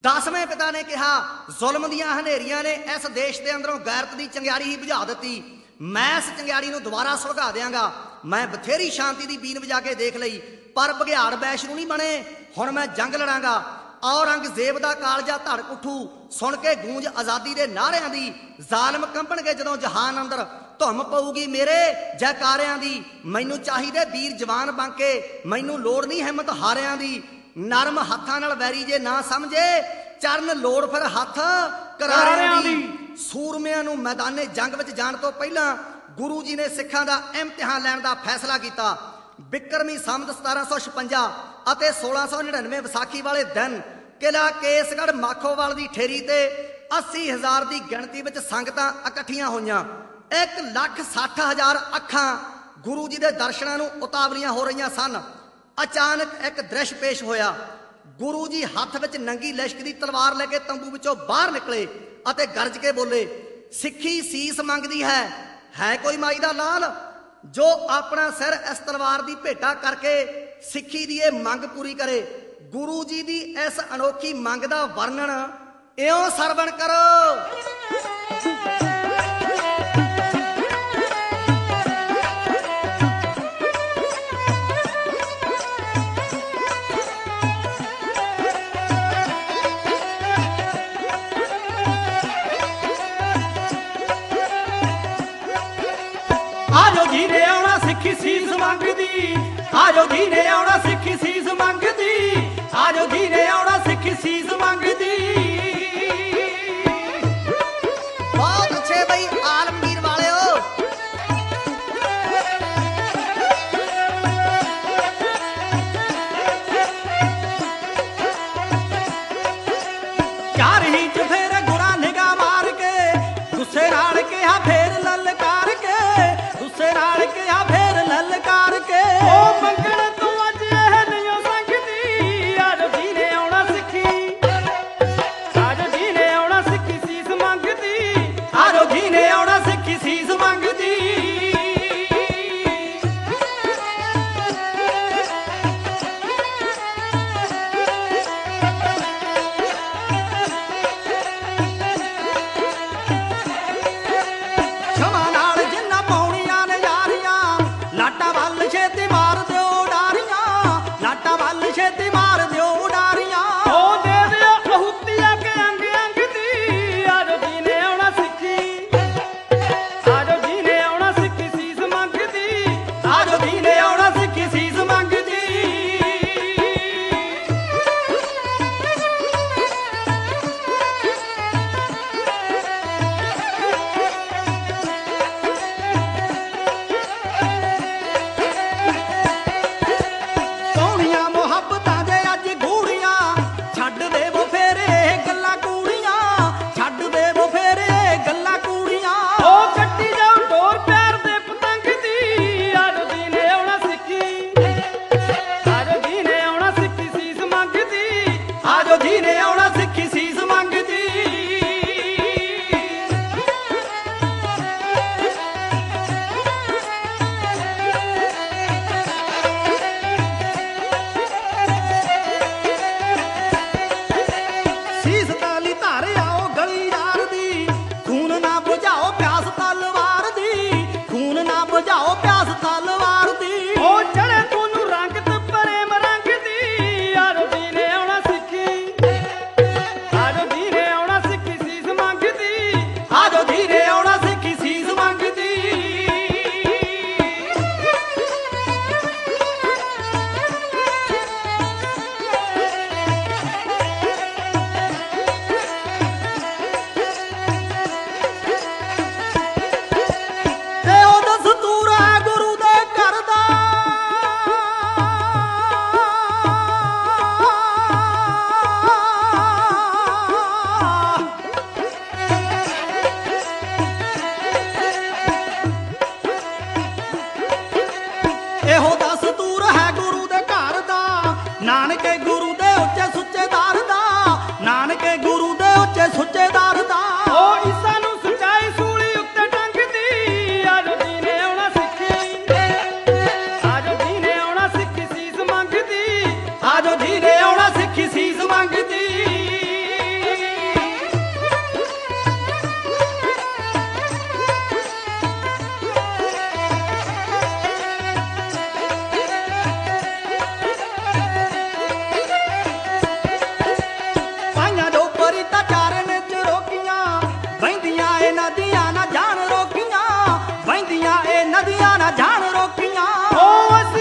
10वें पिता ने कहा जुल्म दियां हनेरियां ने इस देश के अंदरों गैरत की चंगियाड़ी ही बुझा दी। मैं इस चंगियाड़ी नूं दोबारा सुलगा देंगा। मैं बथेरी शांति की बीन बजा के देख लई पर बघियाड़ वैश्णू नहीं बने। हुण मैं जंग लड़ांगा। औरंगजेब दा कालजा धड़क उठू सुन के गूंज आज़ादी के नारियां दी। जालिम कंपणगे जदों जहान अंदर धुम पऊगी मेरे जयकारियां दी। मैनू चाहिदे वीर जवान बांके मैनू लोड़ नहीं हिम्मत हारियां दी। नरम हत्थां नाल वैरी जे ना समझे चरण लोड़ फिर हत्थ करारियां दी। सूरमियां नूं मैदाने जंग विच जाण तों पहिलां गुरु जी ने सिखां दा इम्तिहान लैण दा फैसला कीता। बिक्रमी संमत 1756 ਅਤੇ 1699 ਵਿਸਾਖੀ ਵਾਲੇ ਦਿਨ ਕਿਲਾ ਕੇਸਗੜ੍ਹ ਮਾਖੋਵਾਲ ਦੀ ਠੇਰੀ ਤੇ 80,000 ਦੀ ਗਿਣਤੀ ਵਿੱਚ ਸੰਗਤਾਂ ਇਕੱਠੀਆਂ ਹੋਈਆਂ। 1,60,000 ਅੱਖਾਂ ਗੁਰੂ ਜੀ ਦੇ ਦਰਸ਼ਨਾਂ ਨੂੰ ਉਤਾਵਲੀਆਂ ਹੋ ਰਹੀਆਂ ਸਨ। ਅਚਾਨਕ ਇੱਕ ਦ੍ਰਿਸ਼ ਪੇਸ਼ ਹੋਇਆ। ਗੁਰੂ ਜੀ ਹੱਥ ਵਿੱਚ ਨੰਗੀ ਲਿਸ਼ਕ ਦੀ ਤਲਵਾਰ ਲੈ ਕੇ ਤੰਬੂ ਵਿੱਚੋਂ ਬਾਹਰ ਨਿਕਲੇ ਅਤੇ ਗਰਜ ਕੇ ਬੋਲੇ, ਸਿੱਖੀ ਸੀਸ ਮੰਗਦੀ ਹੈ ਕੋਈ ਮਾਈ ਦਾ ਲਾਲ ਜੋ ਆਪਣਾ ਸਿਰ ਇਸ ਤਲਵਾਰ ਦੀ ਭੇਟਾ ਕਰਕੇ ਸਿੱਖੀ ਦੀ ਇਹ ਮੰਗ ਪੂਰੀ ਕਰੇ। ਗੁਰੂ ਜੀ ਦੀ ਇਸ ਅਨੋਖੀ ਮੰਗ ਦਾ ਵਰਣਨ ਇਉਂ ਸਰਵਣ ਕਰੋ। आजो जी ने आना सिक्खी सीस मंगदी। आजो जी ने आना सिक्खी सीस मंगदी। आजो जी ने आना सिक्खी सीस मंगदी। बहुत अच्छे भाई आलमगीर वाले हो। चार ही च फेर गुरा निगाह मार के गुस्से नाल कहा फेर ललकार के। गुस्से नाल कहा फेर ललकार के। ओ मंगण तू अज यह नहीं संगदी। आजो जी ने आना सिक्खी। आजो जी ने आना सिक्खी सीस मंगदी। आजो जी ने आना सिक्खी सीस मंगदी। ਵਗਦੀਆਂ ਇਹ ਨਦੀਆਂ ਨਾ ਜਾਣ ਰੋਕੀਆਂ। ਓ